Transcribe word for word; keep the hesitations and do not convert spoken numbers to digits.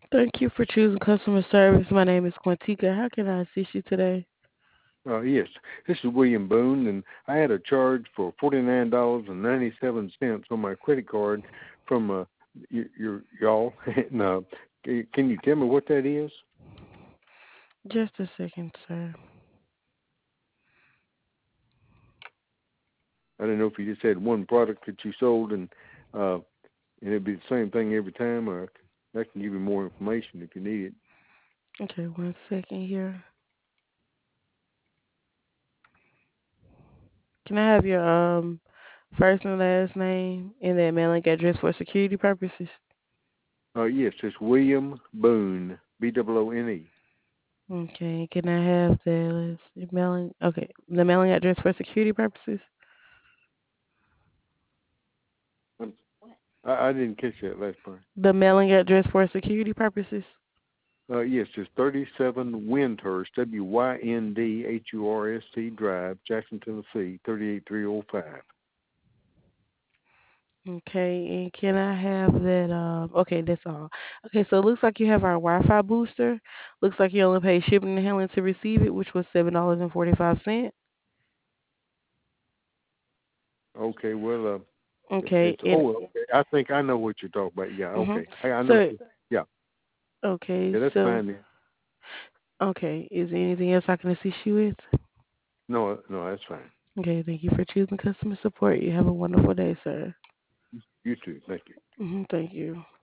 Thank you for choosing customer service. My name is Quantica. How can I assist you today? Uh, yes, this is William Boone, and I had a charge for forty nine dollars and ninety seven cents on my credit card from uh, your, your y'all. and, uh, can can you tell me what that is? Just a second, sir. I didn't know if you just had one product that you sold, and uh, and it'd be the same thing every time, or I can give you more information if you need it. Okay, one second here. Can I have your um first and last name and that mailing address for security purposes? Uh, yes, it's William Boone, B O O N E. Okay, can I have the let's see, mailing? Okay, the mailing address for security purposes. Um, I, I didn't catch that last part. The mailing address for security purposes. Uh, yes, it's thirty-seven Windhurst, W Y N D H U R S T Drive, Jackson, Tennessee, thirty-eight three oh five. Okay, and can I have that? Um, okay, that's all. Okay, so it looks like you have our Wi-Fi booster. Looks like you only paid shipping and handling to receive it, which was seven dollars and forty-five cents. Okay, well, uh, it, Okay, it's, and oh, okay. I think I know what you're talking about. Yeah, mhm. okay. I, I know. So Yeah, okay, yeah, that's so fine then. okay, is there anything else I can assist you with? No, no, that's fine. Okay, thank you for choosing customer support. You have a wonderful day, sir. You too. Thank you. Hmm, thank you.